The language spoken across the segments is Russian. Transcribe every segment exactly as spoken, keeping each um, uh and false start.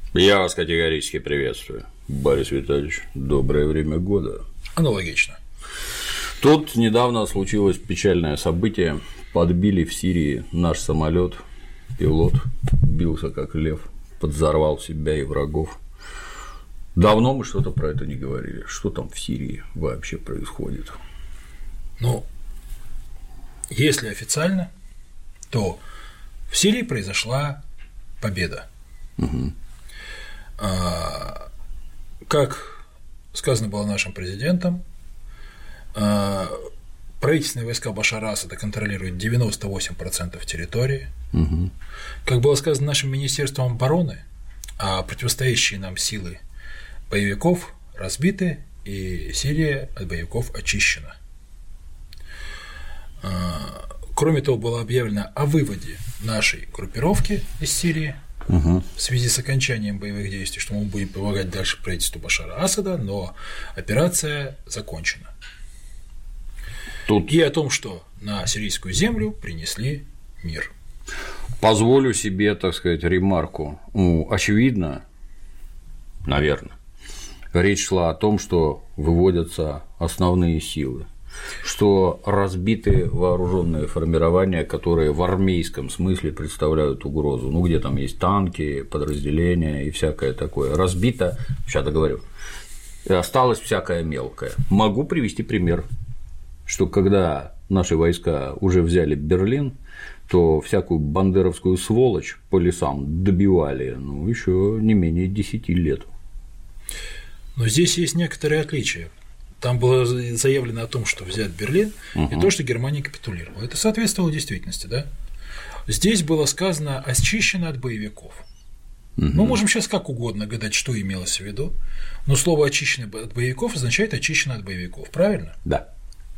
Я вас категорически приветствую, Борис Витальевич. Доброе время года. Аналогично. Тут недавно случилось печальное событие. Подбили в Сирии наш самолет. Пилот бился как лев, подзорвал себя и врагов. Давно мы что-то про это не говорили. Что там в Сирии вообще происходит? Ну, если официально, то в Сирии произошла победа. Угу. А, как сказано было нашим президентом, а, правительственные войска Башара Асада контролируют девяносто восемь процентов территории. Угу. Как было сказано нашим Министерством обороны, а противостоящие нам силы боевиков разбиты, и Сирия от боевиков очищена. Кроме того, было объявлено о выводе нашей группировки из Сирии угу. в связи с окончанием боевых действий, что мы будем помогать дальше правительству Башара Асада, но операция закончена. Тут... И о том, что на сирийскую землю принесли мир. Позволю себе, так сказать, ремарку. Ну, очевидно, наверное, речь шла о том, что выводятся основные силы, что разбиты вооруженные формирования, которые в армейском смысле представляют угрозу. Ну, где там есть танки, подразделения и всякое такое. Разбито, сейчас договорю, осталось всякое мелкое. Могу привести пример, что когда наши войска уже взяли Берлин, то всякую бандеровскую сволочь по лесам добивали, ну, еще не менее десяти лет. Но здесь есть некоторые отличия. Там было заявлено о том, что взят Берлин, угу. и то, что Германия капитулировала. Это соответствовало действительности, да? Здесь было сказано «очищено от боевиков». Угу. Мы можем сейчас как угодно гадать, что имелось в виду, но слово «очищено от боевиков» означает «очищено от боевиков», правильно? Да.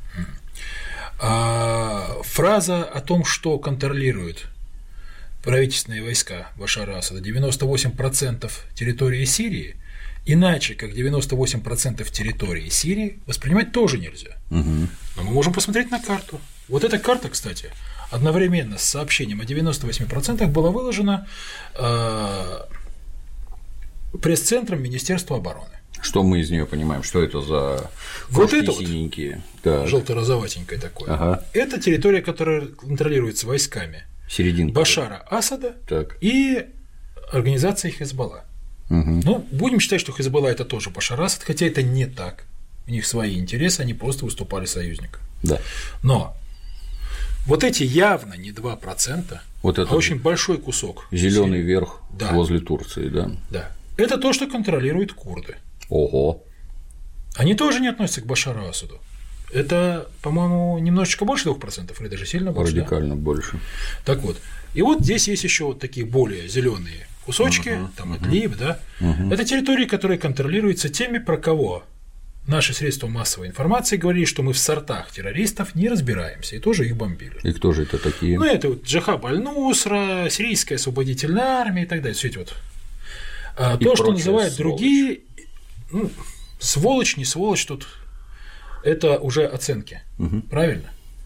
А фраза о том, что контролируют правительственные войска Башара Асада девяносто восемь процентов территории Сирии, иначе как девяносто восемь процентов территории Сирии воспринимать тоже нельзя. Угу. Но мы можем посмотреть на карту. Вот эта карта, кстати, одновременно с сообщением о девяноста восьми процентах была выложена э, пресс-центром Министерства обороны. Что мы из нее понимаем? Что это за вот это синенькие? Вот, желто-розоватенькое такое. Ага. Это территория, которая контролируется войсками Серединка. Башара Асада так. и организацией Хизбалла. Угу. Ну, будем считать, что Хизбалла – это тоже Башар Асад, хотя это не так. У них свои интересы, они просто выступали союзником. Да. Но вот эти явно не два процента, вот а очень большой кусок. Зеленый верх да. возле Турции, да. Да. Это то, что контролируют курды. Ого. Они тоже не относятся к Башару Асаду. Это, по-моему, немножечко больше двух процентов или даже сильно больше. Радикально да? больше. Так вот. И вот здесь есть еще вот такие более зеленые кусочки, uh-huh, там uh-huh. Идлиб, да. Uh-huh. Это территории, которые контролируются теми, про кого наши средства массовой информации говорили, что мы в сортах террористов не разбираемся, и тоже их бомбили. И кто же это такие? Ну, это вот Джабхат аль-Нусра, Сирийская освободительная армия и так далее. Все эти вот. А то, что называют сволочь. Другие, ну, сволочь, не сволочь, тут это уже оценки. Угу. Правильно?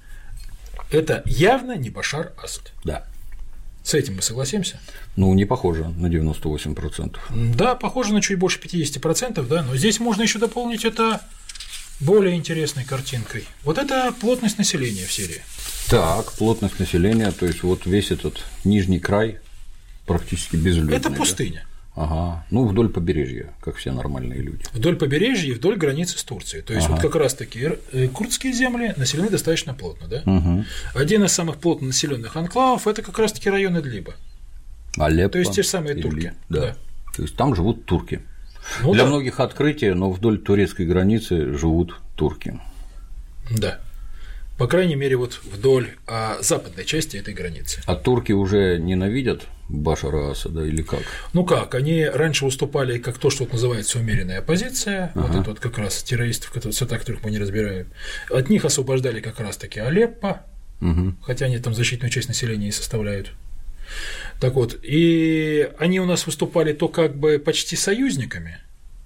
Это явно не Башар Асад. Да. С этим мы согласимся? Ну, не похоже на девяносто восемь процентов. Да, похоже на чуть больше пятьдесят процентов, да, но здесь можно еще дополнить это более интересной картинкой. Вот это плотность населения в Сирии. Так, плотность населения, то есть вот весь этот нижний край практически безлюдный. Это пустыня. Да? Ага, ну вдоль побережья, как все нормальные люди. Вдоль побережья и вдоль границы с Турцией. То есть ага. вот как раз таки курдские земли населены достаточно плотно, да? Угу. Один из самых плотно населенных анклавов – это как раз таки район Идлиба. Алеппо. То есть те же самые Идлиб, турки. Да. Да. То есть там живут турки. Ну, Для да. многих открытие, но вдоль турецкой границы живут турки. Да. По крайней мере, вот вдоль а, западной части этой границы. А турки уже ненавидят Башара Асада или как? Ну как, они раньше выступали как то, что вот называется умеренная оппозиция, ага. вот это вот как раз террористов, сорта которых мы не разбираем. От них освобождали как раз-таки Алеппо, угу. хотя они там значительную часть населения и составляют. Так вот, и они у нас выступали то как бы почти союзниками.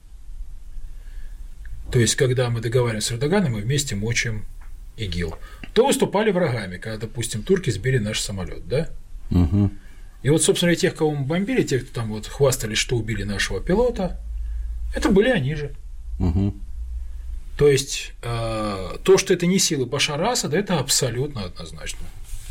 То есть, когда мы договариваемся с Эрдоганом, мы вместе мочим ИГИЛ, то выступали врагами, когда, допустим, турки сбили наш самолет, да? Угу. И вот, собственно, тех, кого мы бомбили, те, кто там вот хвастались, что убили нашего пилота, это были они же. Угу. То есть э, то, что это не силы Башара Асада, это абсолютно однозначно.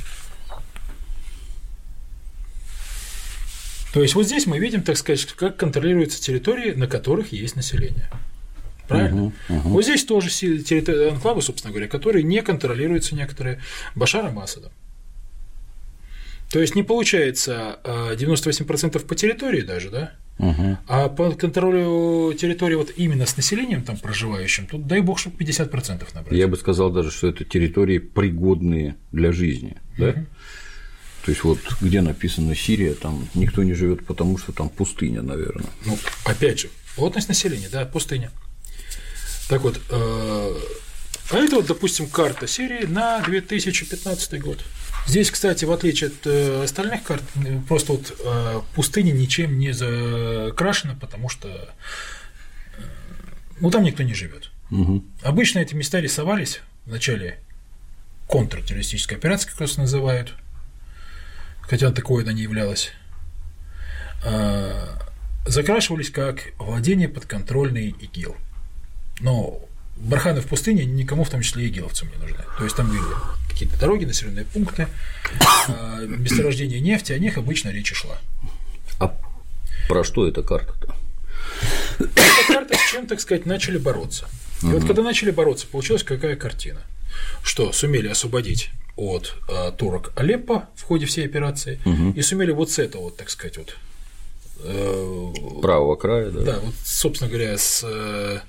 То есть вот здесь мы видим, так сказать, как контролируются территории, на которых есть население. Правильно? Uh-huh, uh-huh. Вот здесь тоже территории, анклавы, собственно говоря, которые не контролируются некоторые Башаром Асадом. То есть не получается девяносто восемь процентов по территории даже, да? Uh-huh. А по контролю территории вот именно с населением там проживающим, тут дай бог, чтобы пятьдесят процентов набрать. Я бы сказал даже, что это территории пригодные для жизни, да? Uh-huh. То есть вот где написано Сирия, там никто не живет, потому что там пустыня, наверное. Ну, опять же, плотность населения, да, пустыня. Так вот, а это вот, допустим, карта Сирии на две тысячи пятнадцатый год. Здесь, кстати, в отличие от остальных карт, просто вот пустыня ничем не закрашена, потому что ну, там никто не живет. Угу. Обычно эти места рисовались в начале контртеррористической операции, как это называют, хотя такое она не являлась, закрашивались как владение подконтрольный ИГИЛ. Но барханы в пустыне никому, в том числе и игиловцам, не нужны. То есть там были какие-то дороги, населенные пункты, месторождения нефти, о них обычно речь и шла. А про что эта карта-то? Эта карта с чем, так сказать, начали бороться. И угу. вот когда начали бороться, получилась какая картина? Что сумели освободить от а, турок Алеппо в ходе всей операции, угу. и сумели вот с этого, вот, так сказать, вот э, правого края, да? Да, вот, собственно говоря, с э,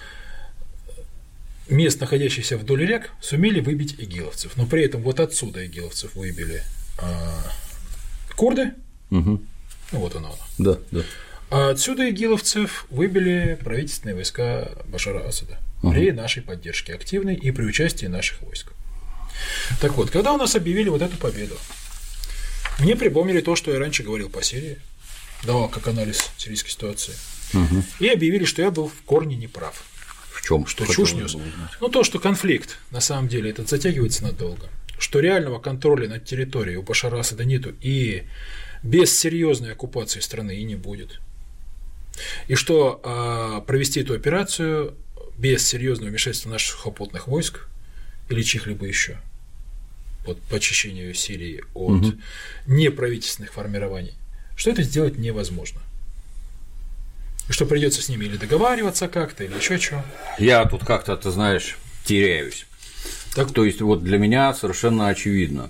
мест, находящихся вдоль рек, сумели выбить игиловцев, но при этом вот отсюда игиловцев выбили а, курды, угу. ну вот оно, да, да. А отсюда игиловцев выбили правительственные войска Башара Асада угу. при нашей поддержке активной и при участии наших войск. Так вот, когда у нас объявили вот эту победу, мне припомнили то, что я раньше говорил по Сирии, давал как анализ сирийской ситуации, угу. и объявили, что я был в корне неправ. В чем? Что чушь нес. Ну, то, что конфликт, на самом деле, этот затягивается надолго, что реального контроля над территорией у Башара Асада нету, и без серьезной оккупации страны и не будет. И что а, провести эту операцию без серьезного вмешательства наших сухопутных войск или чьих-либо еще вот, по очищению Сирии от угу. неправительственных формирований, что это сделать невозможно. И что придется с ними или договариваться как-то, или еще чего. Я тут как-то, ты знаешь, теряюсь. Так, то есть, вот для меня совершенно очевидно.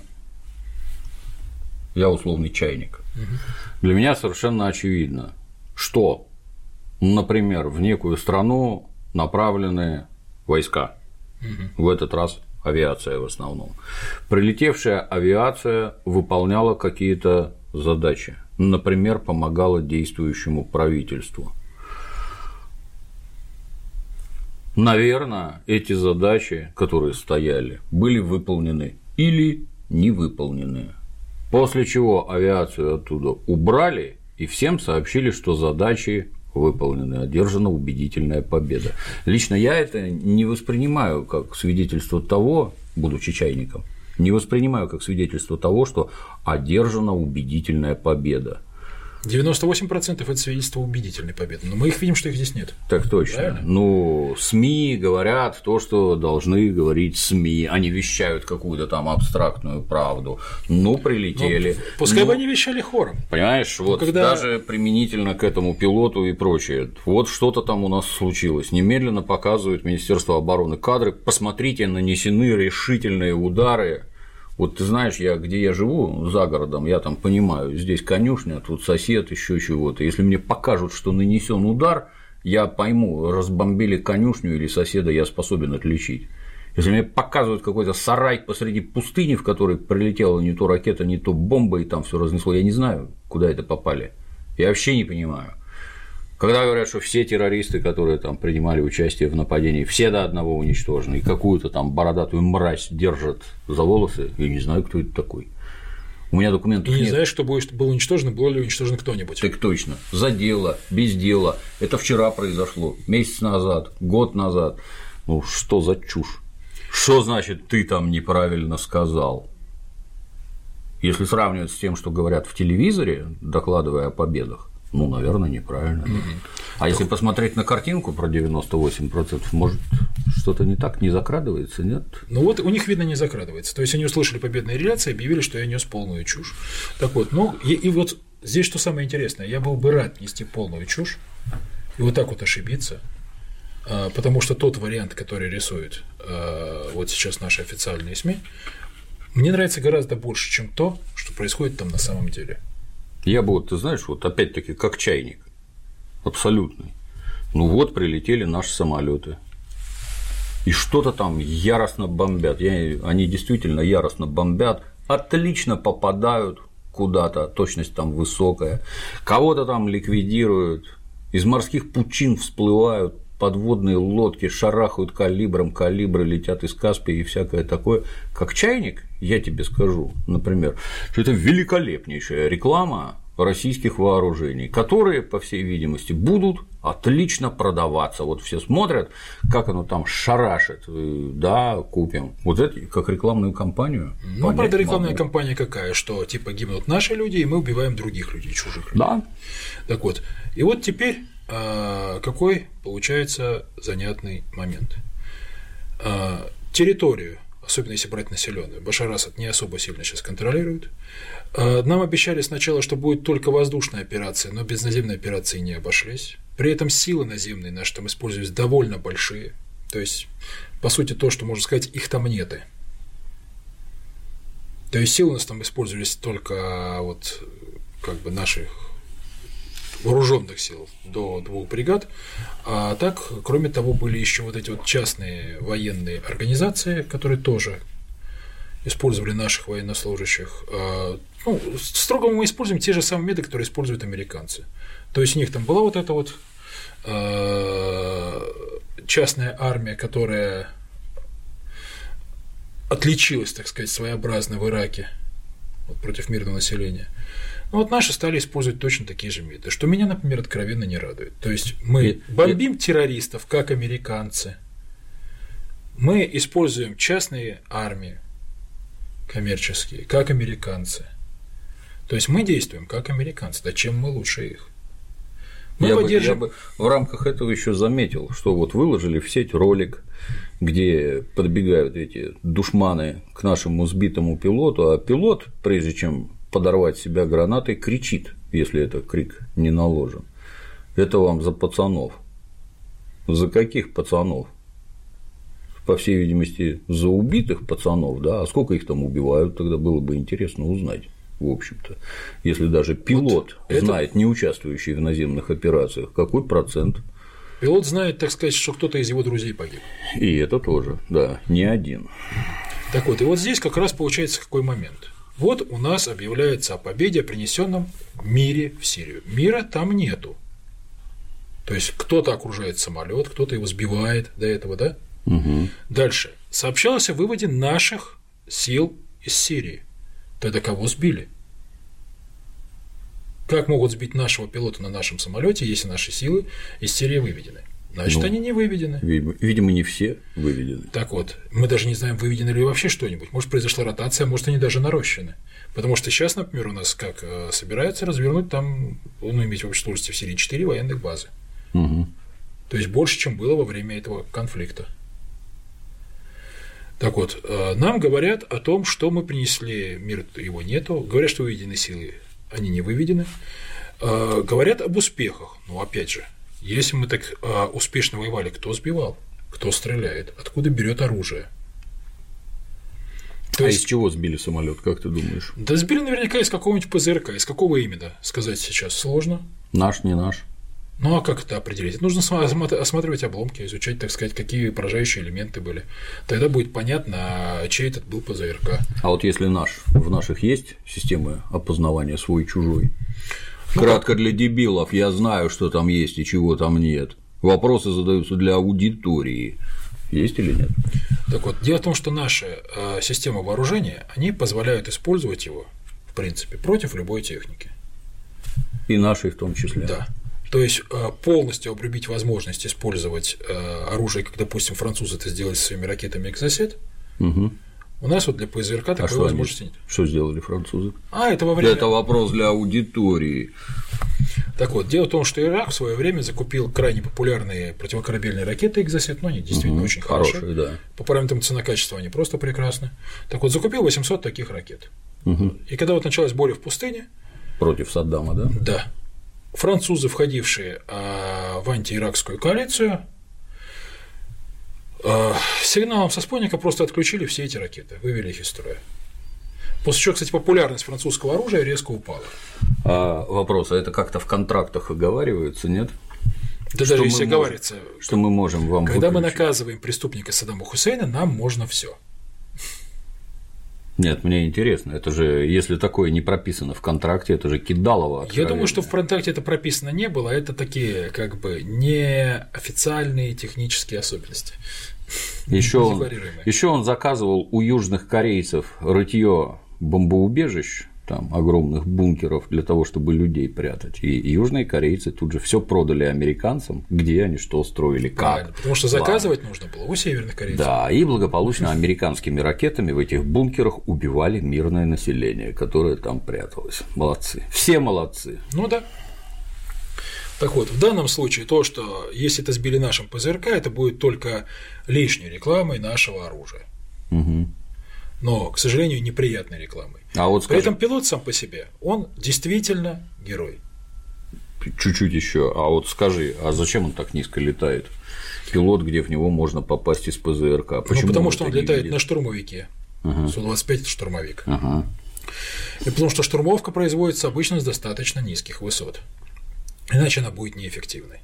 Я условный чайник. Угу. Для меня совершенно очевидно, что, например, в некую страну направлены войска. Угу. В этот раз авиация в основном. Прилетевшая авиация выполняла какие-то задачи. Например, помогала действующему правительству. Наверное, эти задачи, которые стояли, были выполнены или не выполнены. После чего авиацию оттуда убрали и всем сообщили, что задачи выполнены, одержана убедительная победа. Лично я это не воспринимаю как свидетельство того, будучи чайником, не воспринимаю как свидетельство того, что одержана убедительная победа. девяносто восемь процентов это свидетельство убедительной победы, но мы их видим, что их здесь нет. Так точно. Правильно? Ну, СМИ говорят то, что должны говорить СМИ, они вещают какую-то там абстрактную правду. Ну, прилетели. Ну, пускай бы ну, они вещали хором. Понимаешь, но вот когда... даже применительно к этому пилоту и прочее. Вот что-то там у нас случилось. Немедленно показывает Министерство обороны кадры. Посмотрите, нанесены решительные удары. Вот ты знаешь, я, где я живу, за городом, я там понимаю, здесь конюшня, тут сосед, еще чего-то. Если мне покажут, что нанесен удар, я пойму, разбомбили конюшню или соседа, я способен отличить. Если мне показывают какой-то сарай посреди пустыни, в который прилетела не то ракета, не то бомба, и там все разнесло, я не знаю, куда это попали. Я вообще не понимаю. Когда говорят, что все террористы, которые там принимали участие в нападении, все до одного уничтожены, и какую-то там бородатую мразь держат за волосы, я не знаю, кто это такой. У меня документов нет. И не нет. знаешь, что было уничтожено, было ли уничтожен кто-нибудь. Так точно. За дело, без дела. Это вчера произошло, месяц назад, год назад. Ну что за чушь? Что значит ты там неправильно сказал? Если сравнивать с тем, что говорят в телевизоре, докладывая о победах, ну, наверное, неправильно. Mm-hmm. А если посмотреть на картинку про девяносто восемь процентов, может, что-то не так, не закрадывается, нет? Ну вот у них, видно, не закрадывается. То есть они услышали победные реляции, объявили, что я нес полную чушь. Так вот, ну и, и вот здесь что самое интересное, я был бы рад нести полную чушь и вот так вот ошибиться, потому что тот вариант, который рисуют вот сейчас наши официальные СМИ, мне нравится гораздо больше, чем то, что происходит там на самом деле. Я бы, вот, ты знаешь, вот опять-таки как чайник, абсолютный. Ну вот прилетели наши самолеты, и что-то там яростно бомбят. Я, они действительно яростно бомбят, отлично попадают куда-то, точность там высокая, кого-то там ликвидируют, из морских пучин всплывают подводные лодки, шарахают калибром, калибры летят из Каспия и всякое такое. Как чайник, я тебе скажу, например, что это великолепнейшая реклама российских вооружений, которые, по всей видимости, будут отлично продаваться. Вот все смотрят, как оно там шарашит, да, купим. Вот это как рекламную кампанию. Ну, правда, рекламная могу. кампания какая, что типа гибнут наши люди, и мы убиваем других людей, чужих людей. Да. Так вот, и вот теперь какой получается занятный момент. Территорию, особенно если брать населенную, Башар Асад не особо сильно сейчас контролирует. Нам обещали сначала, что будет только воздушная операция, но без наземной операции не обошлись. При этом силы наземные наши там используются довольно большие. То есть, по сути, то, что можно сказать, их там нет. То есть силы у нас там использовались только вот как бы наших вооруженных сил до двух бригад, а так, кроме того, были еще вот эти вот частные военные организации, которые тоже использовали наших военнослужащих. Ну, строго мы используем те же самые методы, которые используют американцы. То есть у них там была вот эта вот частная армия, которая отличилась, так сказать, своеобразно в Ираке вот, против мирного населения. Ну, вот наши стали использовать точно такие же методы, что меня, например, откровенно не радует. То есть мы бомбим террористов, как американцы, мы используем частные армии коммерческие, как американцы. То есть мы действуем как американцы, да чем мы лучше их. Мы я, поддержим... бы, я бы в рамках этого еще заметил, что вот выложили в сеть ролик, где подбегают эти душманы к нашему сбитому пилоту, а пилот, прежде чем подорвать себя гранатой, кричит, если это крик не наложен. Это вам за пацанов. За каких пацанов? По всей видимости, за убитых пацанов, да, а сколько их там убивают, тогда было бы интересно узнать, в общем-то. Если даже пилот вот знает, это... не участвующий в наземных операциях, какой процент? Пилот знает, так сказать, что кто-то из его друзей погиб. И это тоже, да, не один. Так вот, и вот здесь как раз получается какой момент. Вот у нас объявляется о победе, о принесенном мире в Сирию. Мира там нету. То есть кто-то окружает самолет, кто-то его сбивает до этого, да? Угу. Дальше. Сообщалось о выводе наших сил из Сирии. Тогда кого сбили? Как могут сбить нашего пилота на нашем самолете, если наши силы из Сирии выведены? Значит, ну, они не выведены. Видимо, не все выведены. Так вот, мы даже не знаем, выведены ли вообще что-нибудь. Может, произошла ротация, может, они даже нарощены. Потому что сейчас, например, у нас как собираются развернуть там, ну, иметь в общей сложности в Сирии четыре военных базы. Угу. То есть больше, чем было во время этого конфликта. Так вот, нам говорят о том, что мы принесли мир, его нету. Говорят, что выведены силы, они не выведены. Говорят об успехах. Ну, опять же, если мы так а, успешно воевали, кто сбивал, кто стреляет, откуда берет оружие? То а есть... из чего сбили самолет, как ты думаешь? Да сбили наверняка из какого-нибудь ПЗРК, из какого именно, сказать сейчас сложно. Наш, не наш. Ну а как это определить? Нужно осматривать обломки, изучать, так сказать, какие поражающие элементы были. Тогда будет понятно, чей этот был ПЗРК. А вот если наш, в наших есть системы опознавания свой-чужой? Кратко для дебилов, я знаю, что там есть и чего там нет. Вопросы задаются для аудитории. Есть или нет? Так вот, дело в том, что наши э, системы вооружения, они позволяют использовать его, в принципе, против любой техники. И нашей в том числе. Да. То есть э, полностью обрубить возможность использовать э, оружие, как, допустим, французы это сделали со своими ракетами «Экзосет», угу. У нас вот для ПЗРК такой а что возможности они, нет. Что сделали французы? А, это во время… Это вопрос для аудитории. Так вот, дело в том, что Ирак в свое время закупил крайне популярные противокорабельные ракеты «Экзосет», но они действительно угу, очень хорошие. Хорошие, да. По параметрам цена-качества они просто прекрасны. Так вот, закупил восемьсот таких ракет. Угу. И когда вот началась буря в пустыне… Против Саддама, да? Да. Французы, входившие а, в антииракскую коалицию, а, сигналом со спутника просто отключили все эти ракеты, вывели их из строя. После чего, кстати, популярность французского оружия резко упала. А вопрос, а это как-то в контрактах оговаривается, нет? Да что даже если можем, оговаривается, что мы можем вам когда выключить? мы наказываем преступника Саддама Хусейна, нам можно все. Нет, мне интересно, это же, если такое не прописано в контракте, это же кидалово откровенное. Я думаю, что в контракте это прописано не было, это такие как бы неофициальные технические особенности. Еще он, еще он заказывал у южных корейцев рытье бомбоубежищ, там огромных бункеров для того, чтобы людей прятать. И южные корейцы тут же все продали американцам, где они что строили, как. Правильно, потому что заказывать Ладно. нужно было у северных корейцев. Да, и благополучно американскими ракетами в этих бункерах убивали мирное население, которое там пряталось. Молодцы. Все молодцы. Ну да. Так вот, в данном случае то, что если это сбили нашим ПЗРК, это будет только лишней рекламой нашего оружия. Угу. Но, к сожалению, неприятной рекламой. А вот скажи... При этом пилот сам по себе, он действительно герой. Чуть-чуть еще. А вот скажи, а зачем он так низко летает? Пилот, где в него можно попасть из ПЗРК. Почему ну, потому что он летает видит? на штурмовике. Ага. Су двадцать пять – это штурмовик. Ага. И потому что штурмовка производится обычно с достаточно низких высот. Иначе она будет неэффективной.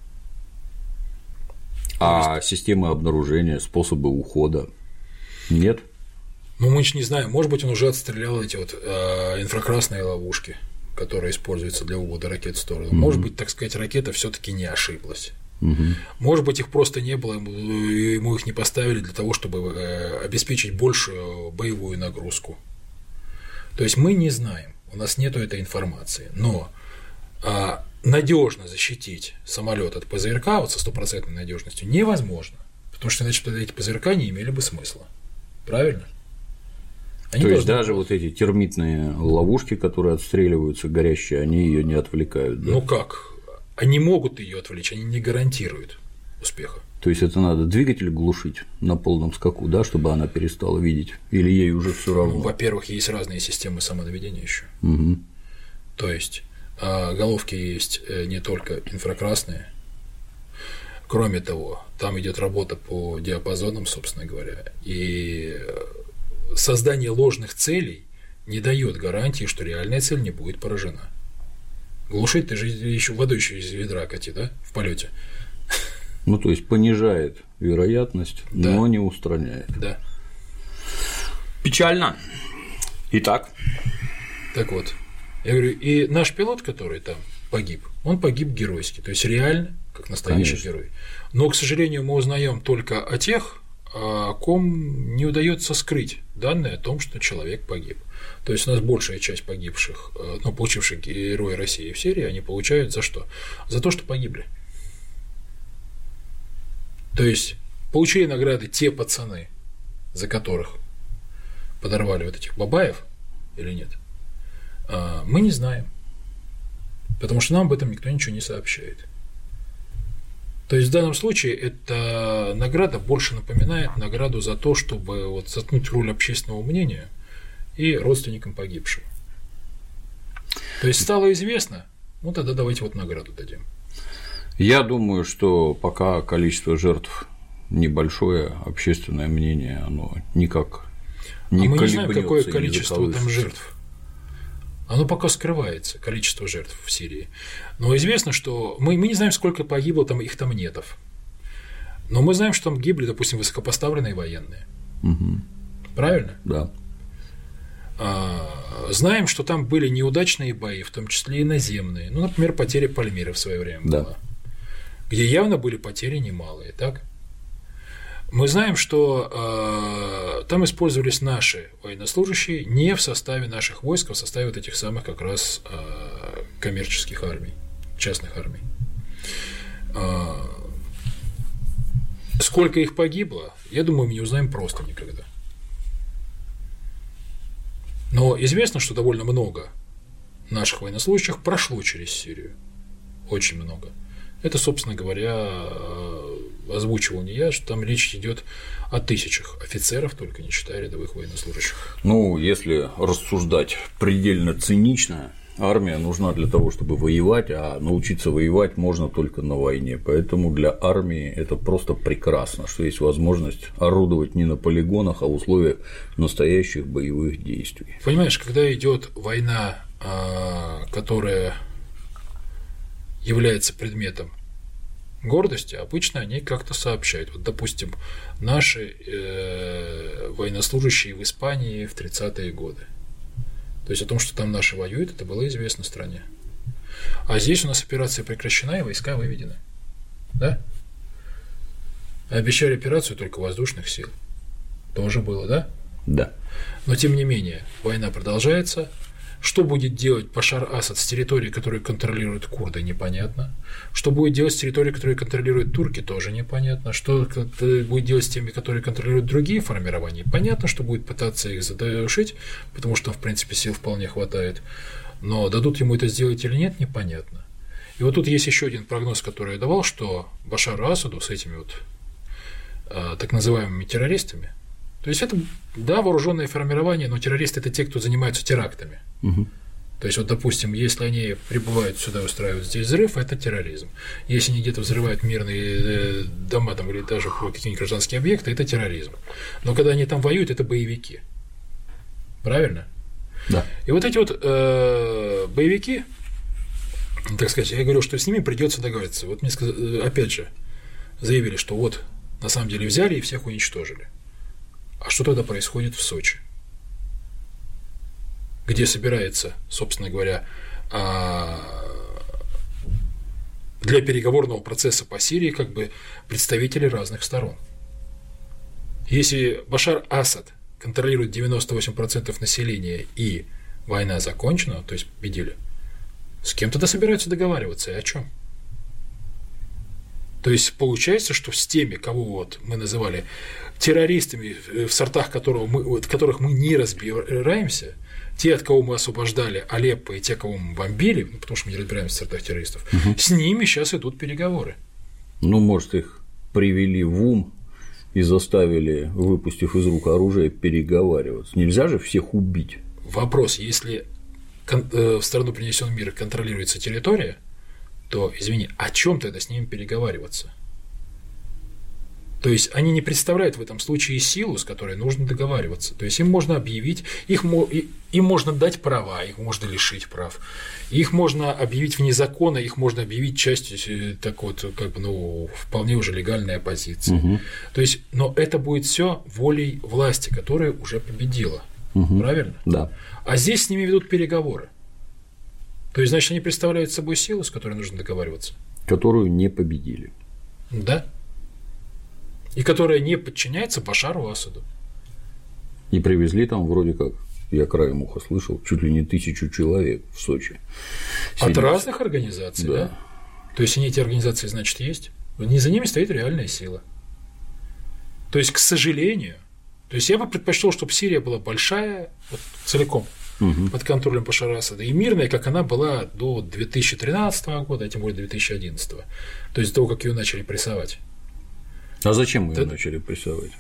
А есть... системы обнаружения, способы ухода нет? Ну, мы же не знаем, может быть, он уже отстрелял эти вот э, инфракрасные ловушки, которые используются для увода ракет в сторону. Mm-hmm. Может быть, так сказать, ракета все-таки не ошиблась. Mm-hmm. Может быть, их просто не было, ему их не поставили для того, чтобы э, обеспечить большую боевую нагрузку. То есть мы не знаем, у нас нету этой информации, но э, надежно защитить самолет от ПЗРК вот со стопроцентной надежностью невозможно, потому что иначе эти ПЗРК не имели бы смысла. Правильно? Они То есть должны... даже вот эти термитные ловушки, которые отстреливаются горящие, они ее не отвлекают. Да? Ну как? Они могут ее отвлечь, они не гарантируют успеха. То есть это надо двигатель глушить на полном скаку, да, чтобы она перестала видеть, или ей уже все равно? Ну, во-первых, есть разные системы самонаведения еще. Угу. То есть головки есть не только инфракрасные. Кроме того, там идет работа по диапазонам, собственно говоря, и создание ложных целей не дает гарантии, что реальная цель не будет поражена. Глушить ты же еще водой еще из ведра кати, да, в полете. Ну, то есть понижает вероятность, да. но не устраняет. Да. Печально. Итак. Так вот, я говорю, и наш пилот, который там погиб, он погиб геройски, то есть реально, как настоящий Конечно. герой. Но, к сожалению, мы узнаем только о тех, о ком не удается скрыть данные о том, что человек погиб. То есть у нас большая часть погибших, ну, получивших Героя России в Сирии, они получают за что? За то, что погибли. То есть получили награды те пацаны, за которых подорвали вот этих бабаев или нет, мы не знаем, потому что нам об этом никто ничего не сообщает. То есть в данном случае эта награда больше напоминает награду за то, чтобы вот заткнуть роль общественного мнения и родственникам погибшего. То есть стало известно, ну тогда давайте вот награду дадим. Я думаю, что пока количество жертв небольшое, общественное мнение, оно никак не а мы колеблётся, не знаем, какое не количество там жертв. Оно пока скрывается, количество жертв в Сирии. Но известно, что мы, мы не знаем, сколько погибло там их там нетов. Но мы знаем, что там гибли, допустим, высокопоставленные военные. Угу. Правильно? Да. А, знаем, что там были неудачные бои, в том числе и наземные. Ну, например, потеря Пальмиры в свое время да. была, где явно были потери немалые, так? Мы знаем, что э, там использовались наши военнослужащие не в составе наших войск, а в составе вот этих самых как раз э, коммерческих армий, частных армий. Э, сколько их погибло, я думаю, мы не узнаем просто никогда. Но известно, что довольно много наших военнослужащих прошло через Сирию. Очень много. Это, собственно говоря, озвучивал не я, что там речь идет о тысячах офицеров, только не считая рядовых военнослужащих. Ну, если рассуждать предельно цинично, армия нужна для того, чтобы воевать, а научиться воевать можно только на войне. Поэтому для армии это просто прекрасно, что есть возможность орудовать не на полигонах, а в условиях настоящих боевых действий. Понимаешь, когда идет война, которая является предметом гордости, обычно они как-то сообщают. Вот, допустим, наши э, военнослужащие в Испании в тридцатые годы. То есть о том, что там наши воюют, это было известно в стране. А здесь у нас операция прекращена и войска выведены. Да? Обещали операцию только воздушных сил. Тоже было, да? Да. Но тем не менее, война продолжается. Что будет делать Башар Асад с территории, которую контролируют курды, непонятно. Что будет делать с территорией, которую контролируют турки, тоже непонятно. Что будет делать с теми, которые контролируют другие формирования, понятно, что будет пытаться их задушить, потому что, в принципе, сил вполне хватает. Но дадут ему это сделать или нет, непонятно. И вот тут есть еще один прогноз, который я давал, что Башару Асаду с этими вот а, так называемыми террористами, то есть это, да, вооруженное формирование, но террористы – это те, кто занимаются терактами. Угу. То есть, вот, допустим, если они прибывают сюда и устраивают здесь взрыв, это терроризм. Если они где-то взрывают мирные дома там, или даже какие-нибудь гражданские объекты, это терроризм. Но когда они там воюют, это боевики. Правильно? Да. И вот эти вот э, боевики, так сказать, я говорю, что с ними придется договориться. Вот мне сказали, опять же заявили, что вот на самом деле взяли и всех уничтожили. А что тогда происходит в Сочи? Где собирается, собственно говоря, для переговорного процесса по Сирии как бы представители разных сторон. Если Башар Асад контролирует девяносто восемь процентов населения и война закончена, то есть победили, с кем тогда собираются договариваться и о чем? То есть получается, что с теми, кого вот мы называли террористами, в сортах которого мы, вот, которых мы не разбираемся, те, от кого мы освобождали Алеппо, и те, кого мы бомбили, ну, потому что мы не разбираемся в сортах террористов, угу. С ними сейчас идут переговоры. Ну, может, их привели в ум и заставили, выпустив из рук оружие, переговариваться. Нельзя же всех убить. Вопрос: если в страну принесен мир контролируется территория, то, извини, о чем тогда с ними переговариваться? То есть они не представляют в этом случае силу, с которой нужно договариваться. То есть им можно объявить, их, им можно дать права, их можно лишить прав, их можно объявить вне закона, их можно объявить частью так вот, как бы, ну, вполне уже легальной оппозиции. Угу. То есть, но это будет все волей власти, которая уже победила. Угу. Правильно? Да. А здесь с ними ведут переговоры. То есть, значит, они представляют собой силу, с которой нужно договариваться. Которую не победили. Да. И которая не подчиняется Башару Асаду. И привезли там вроде как, я краем уха слышал, чуть ли не тысячу человек в Сочи. От разных организаций, да. да? То есть, они эти организации, значит, есть. Не за ними стоит реальная сила. То есть, к сожалению, то есть я бы предпочел, чтобы Сирия была большая, вот, целиком, угу. под контролем Башара Асада, и мирная, как она была до две тысячи тринадцатого года, а тем более две тысячи одиннадцатого. То есть до того, как ее начали прессовать. А зачем мы ее Это... начали прессовать?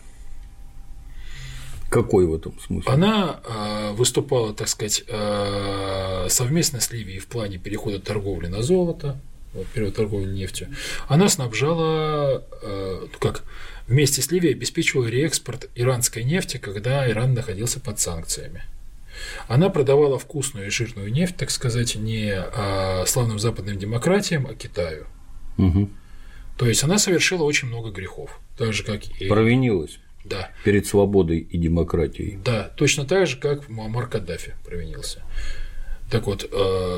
Какой в этом смысл? Она э, выступала, так сказать, э, совместно с Ливией в плане перехода торговли на золото, вот, период торговли нефтью. Она снабжала, э, как вместе с Ливией обеспечивала реэкспорт иранской нефти, когда Иран находился под санкциями. Она продавала вкусную и жирную нефть, так сказать, не а славным западным демократиям, а Китаю. Угу. То есть она совершила очень много грехов, так же как и провинилась. Да. Перед свободой и демократией. Да, точно так же, как Муаммар Каддафи провинился. Так вот,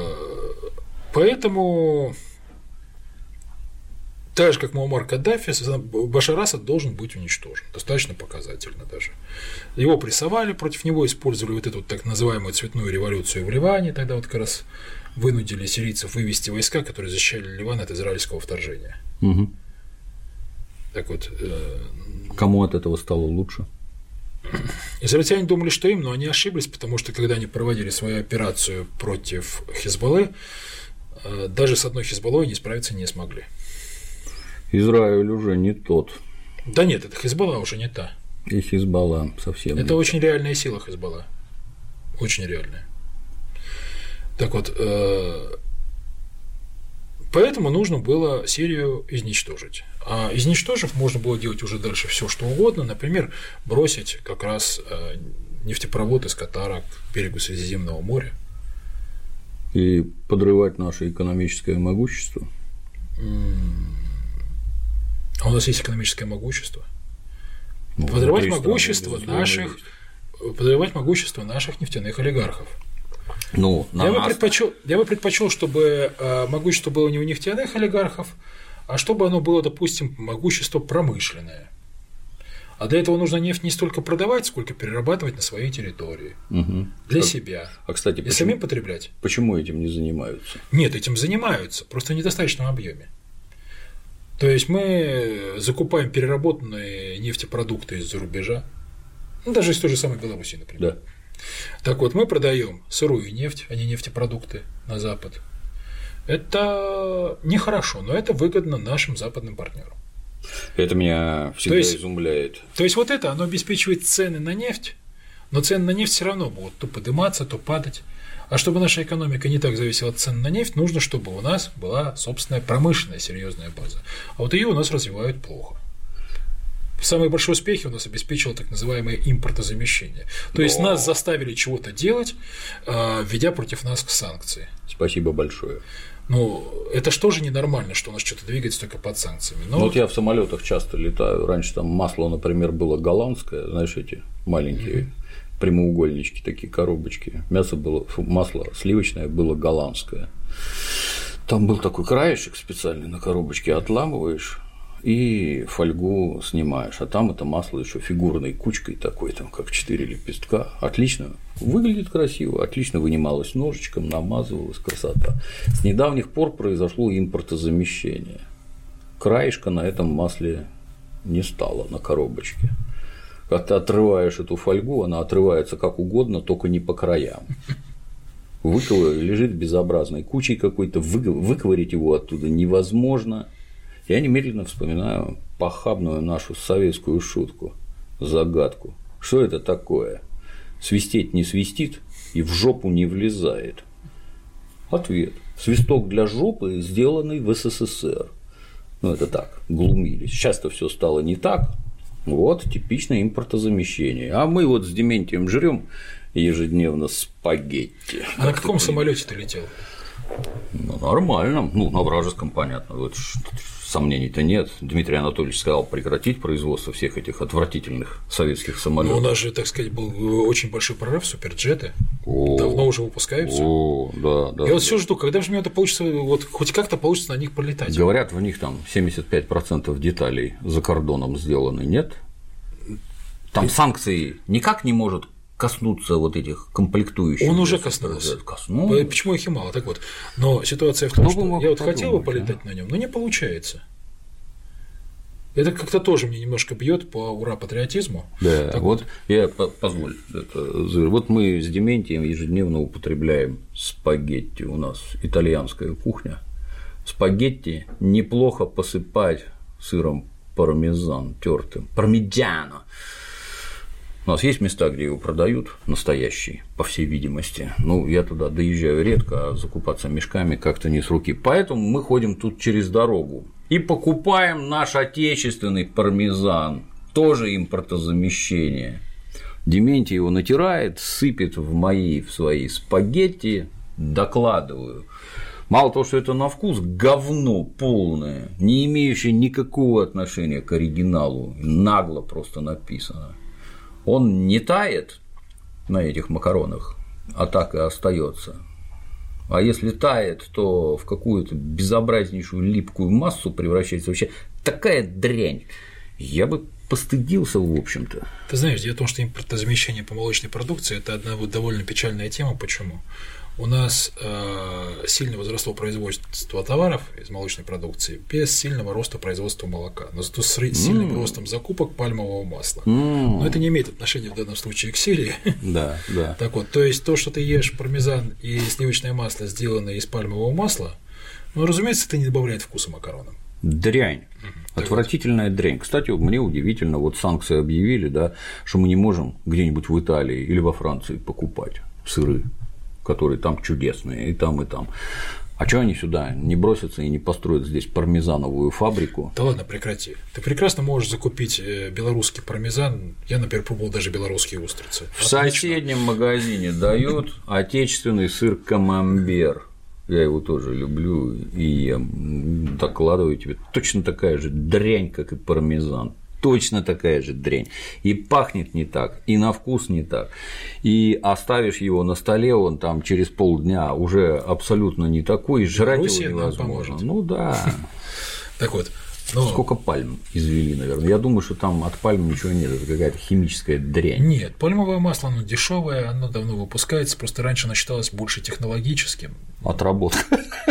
поэтому, так же, как Муаммар Каддафи, Башар Асад должен быть уничтожен. Достаточно показательно даже. Его прессовали, против него использовали вот эту вот так называемую цветную революцию в Ливане, тогда вот как раз вынудили сирийцев вывести войска, которые защищали Ливан от израильского вторжения. Угу. Так вот, э... кому от этого стало лучше? Израильтяне думали, что им, но они ошиблись, потому что когда они проводили свою операцию против Хизбаллы, даже с одной Хизбаллой они справиться не смогли. Израиль уже не тот. Да нет, это Хизбалла уже не та. И Хизбалла совсем это не очень та. Реальная сила Хизбалла. Очень реальная. Так вот, поэтому нужно было Сирию изничтожить. А изничтожив, можно было делать уже дальше все, что угодно. Например, бросить как раз нефтепровод из Катара к берегу Средиземного моря. И подрывать наше экономическое могущество. А у нас есть экономическое могущество. Ну, подрывать могущество наших, подрывать могущество наших нефтяных олигархов. Ну, на я, нас... бы предпочел, я бы предпочел, чтобы могущество было не у нефтяных олигархов, а чтобы оно было, допустим, могущество промышленное. А для этого нужно нефть не столько продавать, сколько перерабатывать на своей территории. Угу. Для а, себя. А, кстати, и почему, самим потреблять. Почему этим не занимаются? Нет, этим занимаются, просто в недостаточном объеме. То есть мы закупаем переработанные нефтепродукты из-за рубежа, ну, даже из той же самой Беларуси, например. Да. Так вот, мы продаем сырую нефть, а не нефтепродукты на Запад. Это нехорошо, но это выгодно нашим западным партнерам. Это меня всегда то есть, изумляет. То есть вот это, оно обеспечивает цены на нефть, но цены на нефть все равно будут то подниматься, то падать. А чтобы наша экономика не так зависела от цен на нефть, нужно, чтобы у нас была собственная промышленная серьезная база. А вот ее у нас развивают плохо. Самые большие успехи у нас обеспечило так называемое импортозамещение. То Но... есть нас заставили чего-то делать, введя против нас санкции. Спасибо большое. Ну, это что же ненормально, что у нас что-то двигается только под санкциями. Но... Ну, вот я в самолетах часто летаю. Раньше там масло, например, было голландское, знаешь, эти маленькие. Mm-hmm. Прямоугольнички, такие коробочки. Мясо было, фу, масло сливочное было голландское. Там был такой краешек специальный на коробочке, отламываешь и фольгу снимаешь. А там это масло еще фигурной кучкой такой, там как четыре лепестка. Отлично. Выглядит красиво, отлично вынималось ножичком, намазывалось, красота. С недавних пор произошло импортозамещение. Краешка на этом масле не стало на коробочке. Когда ты отрываешь эту фольгу, она отрывается как угодно, только не по краям. Выковырь, лежит безобразной кучей какой-то, выковырить его оттуда невозможно. Я немедленно вспоминаю похабную нашу советскую шутку, загадку. Что это такое? Свистеть не свистит и в жопу не влезает. Ответ. Свисток для жопы, сделанный в СССР. Ну, это так, глумились. Сейчас-то все стало не так. Вот типичное импортозамещение. А мы вот с Дементием жрем ежедневно спагетти. А на каком самолете ты летел? Ну, нормально. Ну, на вражеском, понятно. Вот сомнений-то нет. Дмитрий Анатольевич сказал прекратить производство всех этих отвратительных советских самолетов. Ну, у нас же, так сказать, был очень большой прорыв, суперджеты. О, давно уже выпускаются. О, да, да. Я вот все жду, когда же мне это получится, вот хоть как-то получится на них полетать. Говорят, в них там семьдесят пять процентов деталей за кордоном сделаны, нет? Там санкции никак не может коснуться вот этих комплектующих. Он уже коснулся. Коснулся. Почему их и мало? Так вот. Но ситуация в том, что я вот подумать, хотел бы полетать а? на нем, но не получается. Это как-то тоже мне немножко бьет по ура-патриотизму. Да, так вот, вот я позволь. Это, вот мы с Дементием ежедневно употребляем спагетти. У нас итальянская кухня. Спагетти неплохо посыпать сыром пармезан тертым. Пармиджано. У нас есть места, где его продают, настоящий, по всей видимости. Ну, я туда доезжаю редко, а закупаться мешками как-то не с руки. Поэтому мы ходим тут через дорогу и покупаем наш отечественный пармезан, тоже импортозамещение. Дементий его натирает, сыпет в мои, в свои спагетти, докладываю. Мало того, что это на вкус говно полное, не имеющее никакого отношения к оригиналу, нагло просто написано. Он не тает на этих макаронах, а так и остается. А если тает, то в какую-то безобразнейшую липкую массу превращается вообще такая дрянь. Я бы постыдился, в общем-то. Ты знаешь, дело в том, что импортозамещение по молочной продукции – это одна вот довольно печальная тема. Почему? У нас э, сильно возросло производство товаров из молочной продукции без сильного роста производства молока, но зато с сильным mm. ростом закупок пальмового масла. Mm. Но это не имеет отношения в данном случае к Сирии. Да, да. Так вот, то есть то, что ты ешь пармезан и сливочное масло, сделанное из пальмового масла, ну, разумеется, это не добавляет вкуса макаронам. Дрянь. Угу. Отвратительная дрянь. Кстати, мне удивительно, вот санкции объявили, да, что мы не можем где-нибудь в Италии или во Франции покупать сыры, которые там чудесные, и там, и там. А что они сюда не бросятся и не построят здесь пармезановую фабрику? Да ладно, прекрати. Ты прекрасно можешь закупить белорусский пармезан. Я, например, пробовал даже белорусские устрицы. В Отлично. Соседнем магазине дают отечественный сыр камамбер. Я его тоже люблю, и я докладываю тебе, точно такая же дрянь, как и пармезан. Точно такая же дрянь. И пахнет не так, и на вкус не так. И оставишь его на столе, он там через полдня уже абсолютно не такой, и жрать его невозможно. Ну да. Так вот. Но... Сколько пальм извели, наверное. Я думаю, что там от пальм ничего нет, это какая-то химическая дрянь. Нет, пальмовое масло, оно дешевое, оно давно выпускается, просто раньше оно считалось больше технологическим. Отработка.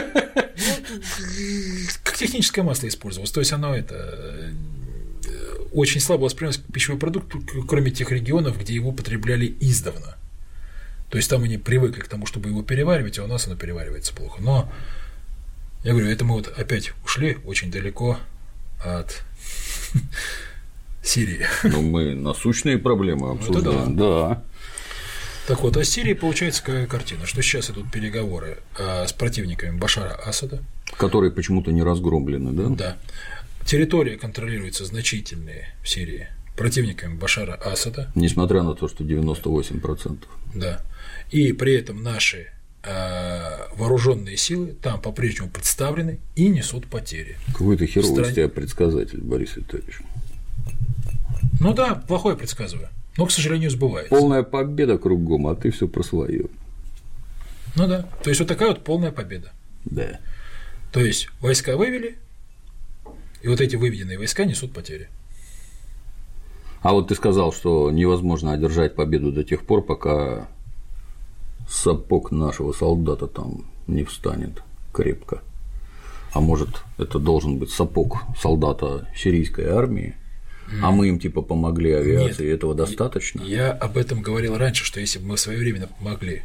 Как техническое масло использовалось. То есть оно это очень слабо воспринималось как пищевой продукт, кроме тех регионов, где его потребляли издавна. То есть там они привыкли к тому, чтобы его переваривать, а у нас оно переваривается плохо. Но я говорю, это мы вот опять ушли очень далеко от Сирии. Ну, мы насущные проблемы обсуждаем. Да. да. Так вот, а с Сирией получается какая картина, что сейчас идут переговоры с противниками Башара Асада. Которые почему-то не разгромлены, да? Да. Территория контролируется значительные в Сирии противниками Башара Асада. Несмотря на то, что девяносто восемь процентов. Да. И при этом наши вооруженные силы там по-прежнему представлены и несут потери. Какой ты херовый из тебя предсказатель, Борис Витальевич. Ну да, плохое предсказываю, но, к сожалению, сбывается. Полная победа кругом, а ты все про свое. Ну да, то есть вот такая вот полная победа. Да. То есть войска вывели, и вот эти выведенные войска несут потери. А вот ты сказал, что невозможно одержать победу до тех пор, пока сапог нашего солдата там не встанет крепко. А может, это должен быть сапог солдата сирийской армии, mm. а мы им типа помогли авиацией, и этого достаточно? Я об этом говорил раньше, что если бы мы своевременно помогли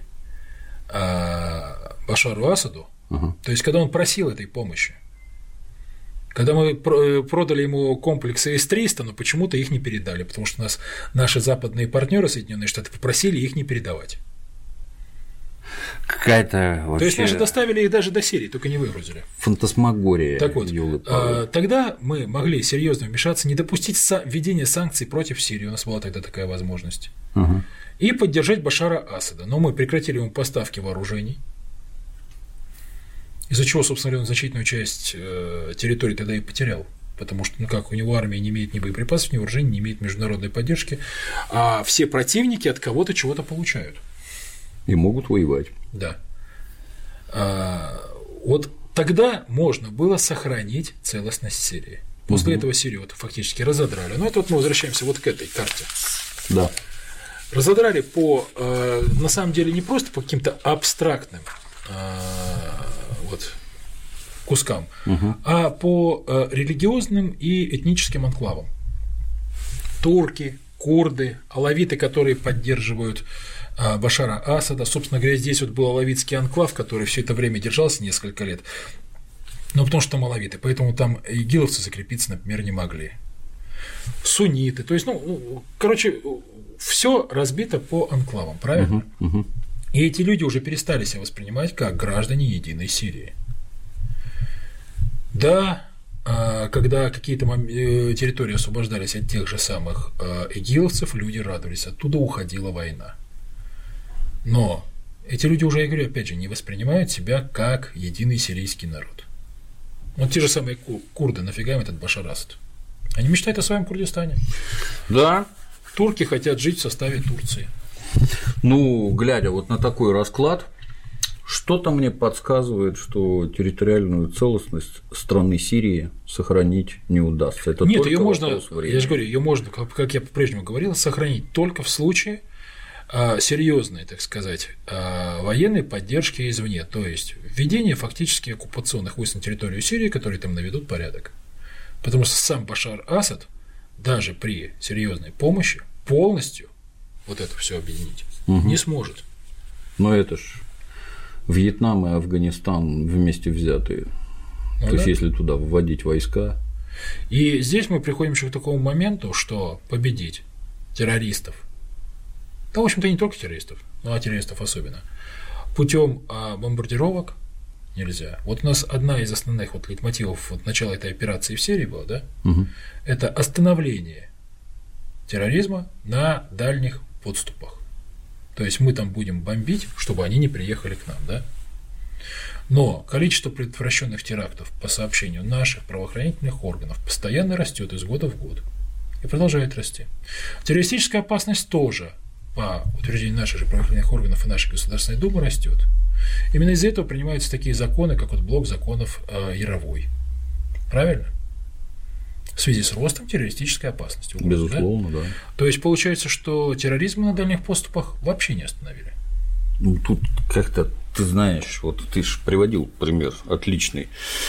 Башару Асаду, uh-huh. то есть когда он просил этой помощи, когда мы продали ему комплексы эс триста, но почему-то их не передали, потому что нас наши западные партнеры Соединенные Штаты попросили их не передавать. Какая-то вообще... То есть наши доставили их даже до Сирии, только не выгрузили. Фантасмагория. Так вот, а, тогда мы могли серьезно вмешаться, не допустить введения санкций против Сирии, у нас была тогда такая возможность, угу. и поддержать Башара Асада. Но мы прекратили ему поставки вооружений, из-за чего, собственно говоря, он значительную часть территории тогда и потерял. Потому что, ну как, у него армия не имеет ни боеприпасов, ни вооружений, не имеет международной поддержки, а все противники от кого-то чего-то получают. И могут воевать. Да. А, вот тогда можно было сохранить целостность Сирии. После угу. этого Сирию вот фактически разодрали. Но это вот мы возвращаемся вот к этой карте. Да. Разодрали по, на самом деле, не просто по каким-то абстрактным вот, кускам, угу. а по религиозным и этническим анклавам. Турки, курды, алавиты, которые поддерживают Башара Асада. Собственно говоря, здесь вот был алавитский анклав, который все это время держался несколько лет, но потому что там алавиты, поэтому там игиловцы закрепиться, например, не могли. Сунниты, то есть, ну, короче, все разбито по анклавам, правильно? Uh-huh, uh-huh. И эти люди уже перестали себя воспринимать как граждане единой Сирии. Да, когда какие-то территории освобождались от тех же самых игиловцев, люди радовались, оттуда уходила война. Но эти люди уже, я говорю, опять же, не воспринимают себя как единый сирийский народ. Вот те же самые курды, нафига им этот Башар Асад? Они мечтают о своем Курдистане. Да. Турки хотят жить в составе Турции. Ну, глядя вот на такой расклад, Что-то мне подсказывает, что территориальную целостность страны Сирии сохранить не удастся. Это Нет, только ее можно, времени. я же говорю, ее можно, как, как я по-прежнему говорил, сохранить только в случае а, серьезной, так сказать, а, военной поддержки извне, то есть введение фактически оккупационных войск на территорию Сирии, которые там наведут порядок. Потому что сам Башар Асад даже при серьезной помощи полностью вот это все объединить угу. не сможет. Но это ж Вьетнам и Афганистан вместе взятые. Ну, То да? есть, если туда вводить войска. И здесь мы приходим еще к такому моменту, что победить террористов, да, в общем-то, не только террористов, но а террористов особенно, путем бомбардировок нельзя. Вот у нас одна из основных вот лейтмотивов вот начала этой операции в Сирии была, да, угу. это остановление терроризма на дальних подступах. То есть мы там будем бомбить, чтобы они не приехали к нам, да? Но количество предотвращенных терактов по сообщению наших правоохранительных органов постоянно растет из года в год и продолжает расти. Террористическая опасность тоже, по утверждению наших же правоохранительных органов и нашей Государственной Думы, растет. Именно из-за этого принимаются такие законы, как вот блок законов э, Яровой. Правильно? В связи с ростом террористической опасности. Угрозы, Безусловно, да? да. То есть получается, что терроризм на дальних подступах вообще не остановили. Ну, тут как-то, ты знаешь, вот ты же приводил пример отличный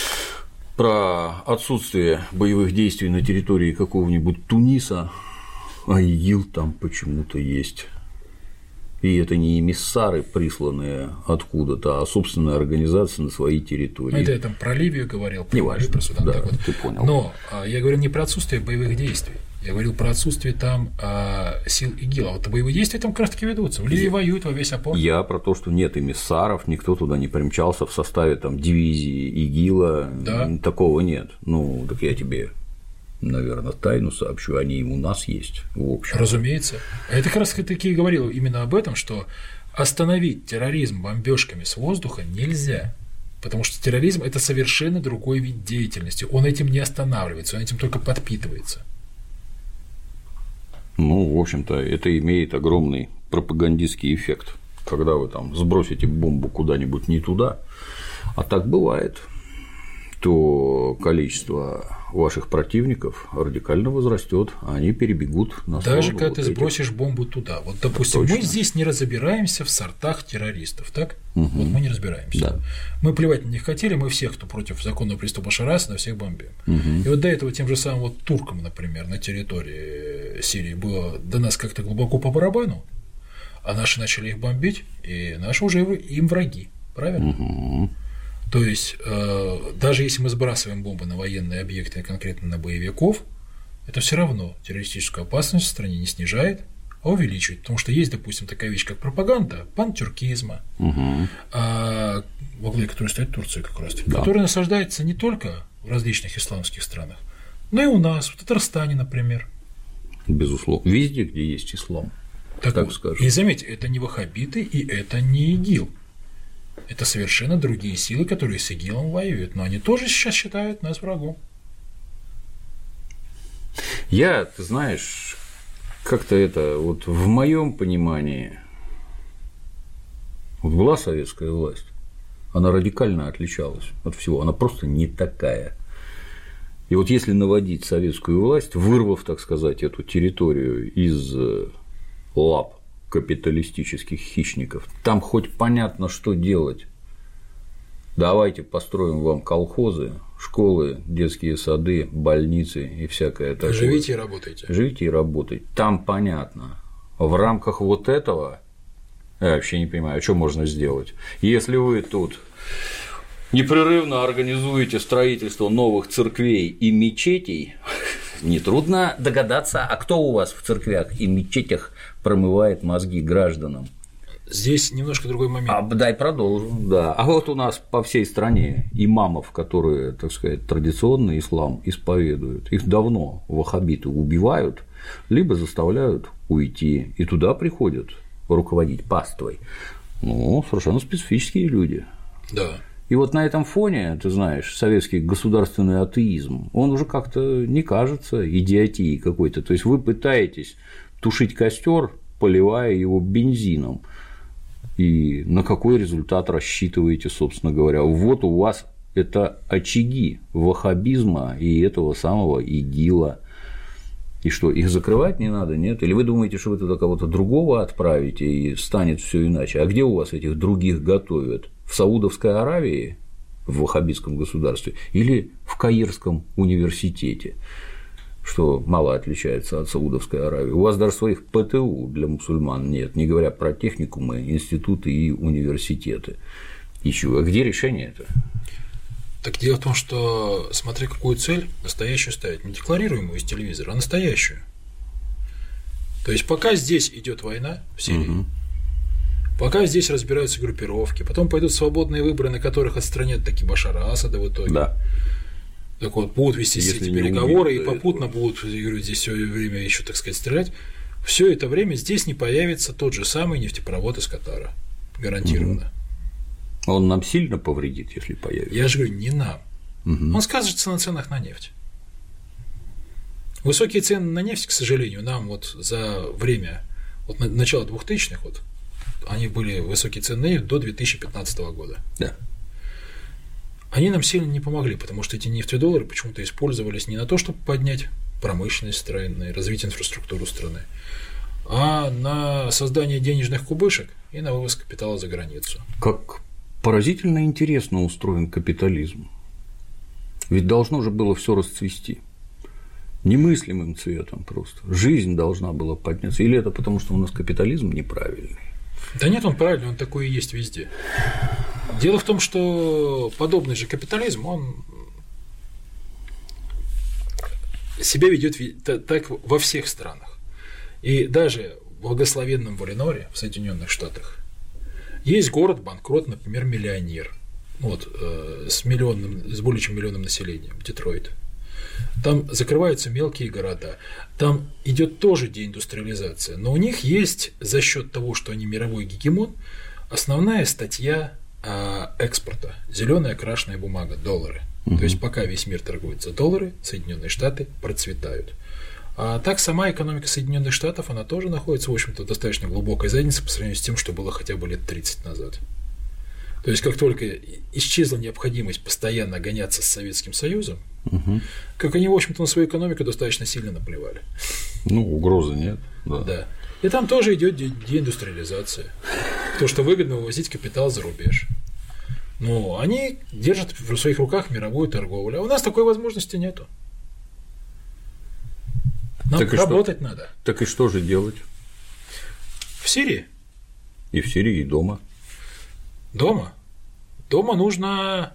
про отсутствие боевых действий на территории какого-нибудь Туниса, а ИГИЛ там почему-то есть. И это не эмиссары, присланные откуда-то, а собственная организация на своей территории. Это я там про Ливию говорил, про, не важно, про Судан. Да, так вот. ты понял. Но я говорил не про отсутствие боевых действий, я говорил про отсутствие там а, сил ИГИЛ. А вот боевые действия там как раз таки ведутся. В Ливии воюют во весь опор. Я про то, что нет эмиссаров, никто туда не примчался в составе там дивизии ИГИЛа. Да. Такого нет. Ну, так я тебе, наверное, тайну сообщу, они и у нас есть, в общем. Разумеется. Я как раз таки и говорил именно об этом, что остановить терроризм бомбежками с воздуха нельзя, потому что терроризм – это совершенно другой вид деятельности, он этим не останавливается, он этим только подпитывается. Ну, в общем-то, это имеет огромный пропагандистский эффект, когда вы там сбросите бомбу куда-нибудь не туда, а так бывает, то количество ваших противников радикально возрастет, а они перебегут на сторону. Даже когда вот ты этих. сбросишь бомбу туда. Вот, допустим, Точно. мы здесь не разбираемся в сортах террористов, так? Угу. Вот мы не разбираемся. Да. Мы плевать на них хотели, мы всех, кто против законного приступа Башара Асада, всех бомбим. Угу. И вот до этого тем же самым вот туркам, например, на территории Сирии было до нас как-то глубоко по барабану, а наши начали их бомбить, и наши уже им враги. Правильно? Угу. То есть, э, даже если мы сбрасываем бомбы на военные объекты, конкретно на боевиков, это все равно террористическую опасность в стране не снижает, а увеличивает. Потому что есть, допустим, такая вещь, как пропаганда пантюркизма, угу. а, во главе которой стоит Турция как раз, да. которая насаждается не только в различных исламских странах, но и у нас, в Татарстане, например. Безусловно. Везде, где есть ислам. Так, так вот, скажем. И заметьте, это не ваххабиты и это не ИГИЛ. Это совершенно другие силы, которые с ИГИЛом воюют, но они тоже сейчас считают нас врагом. Я, ты знаешь, как-то это вот в моем понимании вот была советская власть, она радикально отличалась от всего, она просто не такая. И вот если наводить советскую власть, вырвав, так сказать, эту территорию из лап капиталистических хищников, там хоть понятно, что делать. Давайте построим вам колхозы, школы, детские сады, больницы и всякое такое. Живите и работайте. Живите и работайте. Там понятно. В рамках вот этого я вообще не понимаю, что можно сделать. Если вы тут непрерывно организуете строительство новых церквей и мечетей, нетрудно догадаться, а кто у вас в церквях и мечетях промывает мозги гражданам. Здесь немножко другой момент. А, дай продолжу, да. А вот у нас по всей стране имамов, которые, так сказать, традиционный ислам исповедуют, их давно ваххабиты убивают, либо заставляют уйти, и туда приходят руководить паствой. Ну, совершенно специфические люди. Да. И вот на этом фоне, ты знаешь, советский государственный атеизм, он уже как-то не кажется идиотией какой-то. То есть вы пытаетесь тушить костер, поливая его бензином. И на какой результат рассчитываете, собственно говоря? Вот у вас это очаги ваххабизма и этого самого ИГИЛа. И что, их закрывать не надо, нет? Или вы думаете, что вы туда кого-то другого отправите и станет все иначе? А где у вас этих других готовят? В Саудовской Аравии, в ваххабитском государстве, или в Каирском университете, что мало отличается от Саудовской Аравии? У вас даже своих ПТУ для мусульман нет, не говоря про техникумы, институты и университеты. Еще. А где решение это? Так дело в том, что смотри, какую цель настоящую ставить. Не декларируемую из телевизора, а настоящую. То есть пока здесь идет война в Сирии, угу. пока здесь разбираются группировки, потом пойдут свободные выборы, на которых отстранят таки Башара Асада в итоге. Да. Так вот, будут вести все эти переговоры, убить, и попутно этого. будут, я говорю, здесь все время еще, так сказать, стрелять. Все это время здесь не появится тот же самый нефтепровод из Катара. Гарантированно. Угу. Он нам сильно повредит, если появится? Я же говорю, не нам. Угу. Он скажется на ценах на нефть. Высокие цены на нефть, к сожалению, нам вот за время вот начала двухтысячных вот, они были высокие цены на нефть до две тысячи пятнадцатого года. Да. Они нам сильно не помогли, потому что эти нефтедоллары почему-то использовались не на то, чтобы поднять промышленность страны, развить инфраструктуру страны, а на создание денежных кубышек и на вывоз капитала за границу. Как поразительно интересно устроен капитализм. Ведь должно же было все расцвести. Немыслимым цветом просто. Жизнь должна была подняться. Или это потому, что у нас капитализм неправильный? Да нет, он правильный, он такой и есть везде. Дело в том, что подобный же капитализм, он себя ведет так во всех странах. И даже в благословенном Валеноре, в Соединенных Штатах, есть город-банкрот, например, миллионер, вот, э, с, миллионным, с более чем миллионным населением, Детройт. Там закрываются мелкие города, там идет тоже деиндустриализация, но у них есть за счет того, что они мировой гегемон, основная статья э, экспорта – зеленая окрашенная бумага, доллары. Угу. То есть пока весь мир торгует за доллары, Соединенные Штаты процветают. А так сама экономика Соединенных Штатов, она тоже находится, в общем-то, в достаточно глубокой заднице по сравнению с тем, что было хотя бы лет тридцать назад. То есть, как только исчезла необходимость постоянно гоняться с Советским Союзом, угу. как они, в общем-то, на свою экономику достаточно сильно наплевали. Ну, угрозы нет. Да. да. И там тоже идет деиндустриализация. То, что выгодно вывозить капитал за рубеж. Но они держат в своих руках мировую торговлю. А у нас такой возможности нету. Нам так работать что? надо. Так и что же делать? В Сирии? И в Сирии, и дома. Дома? Дома нужно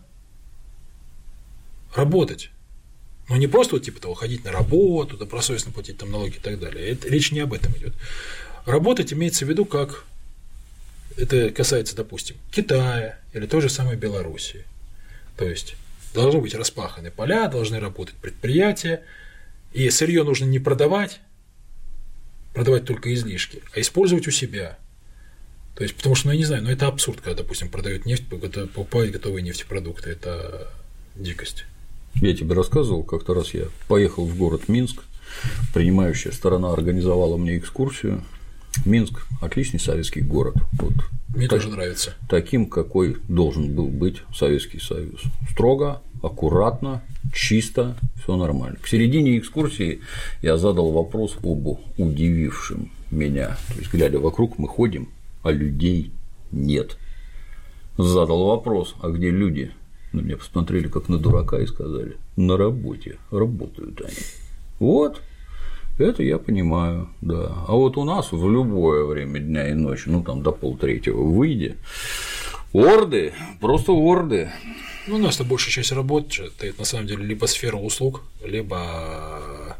работать. Но не просто вот, типа того, ходить на работу, добросовестно платить там налоги и так далее. Это, речь не об этом идет. Работать имеется в виду, как это касается, допустим, Китая или той же самой Белоруссии. То есть должны быть распаханы поля, должны работать предприятия. И сырье нужно не продавать, продавать только излишки, а использовать у себя. То есть, потому что, ну, я не знаю, но это абсурд, когда, допустим, продают нефть, покупают готовые нефтепродукты. Это дикость. Я тебе рассказывал, как-то раз я поехал в город Минск, принимающая сторона организовала мне экскурсию. Минск – отличный советский город. Вот. Мне так, тоже нравится. Таким, какой должен был быть Советский Союз. Строго, аккуратно, чисто, все нормально. К середине экскурсии я задал вопрос об удивившем меня. То есть, глядя вокруг, мы ходим, а людей нет. Задал вопрос, а где люди? На меня посмотрели как на дурака и сказали: на работе, работают они. Вот. Это я понимаю, да. А вот у нас в любое время дня и ночи, ну там до полтретьего выйди, орды, просто орды. Ну, у нас-то большая часть работы – это на самом деле либо сфера услуг, либо,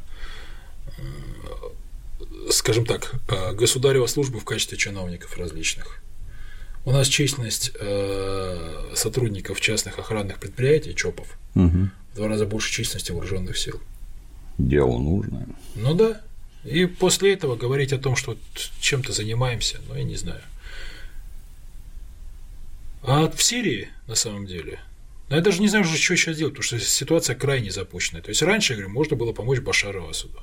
скажем так, государева служба в качестве чиновников различных. У нас численность сотрудников частных охранных предприятий, ЧОПов, угу. в два раза больше численности вооруженных сил. Дело нужное. Ну да. И после этого говорить о том, что чем-то занимаемся, ну, я не знаю. А в Сирии, на самом деле, ну, я даже не знаю, что сейчас делать, потому что ситуация крайне запущенная. То есть раньше, я говорю, можно было помочь Башару Асаду.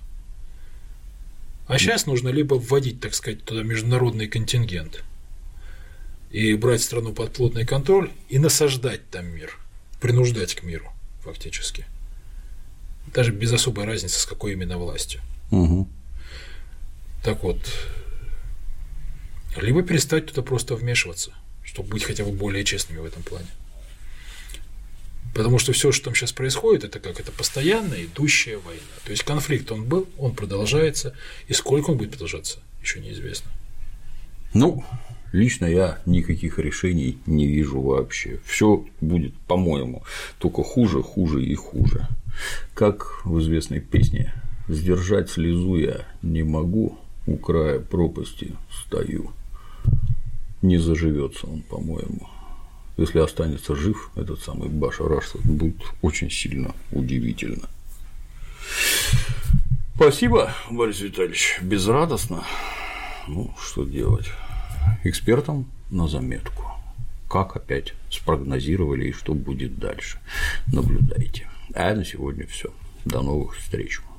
А сейчас нужно либо вводить, так сказать, туда международный контингент, и брать страну под плотный контроль и насаждать там мир, принуждать к миру фактически. Даже без особой разницы, с какой именно властью. Угу. Так вот, либо перестать туда просто вмешиваться, чтобы быть хотя бы более честными в этом плане. Потому что все, что там сейчас происходит, это как это постоянная идущая война. То есть конфликт он был, он продолжается, и сколько он будет продолжаться, еще неизвестно. Ну, лично я никаких решений не вижу вообще. Все будет, по-моему, только хуже, хуже и хуже. Как в известной песне: «Сдержать слезу я не могу, у края пропасти стою». Не заживется он, по-моему. Если останется жив этот самый Башар Асад, будет очень сильно удивительно. Спасибо, Борис Витальевич. Безрадостно. Ну, что делать? Экспертам на заметку. Как опять спрогнозировали и что будет дальше. Наблюдайте. А на сегодня все. До новых встреч.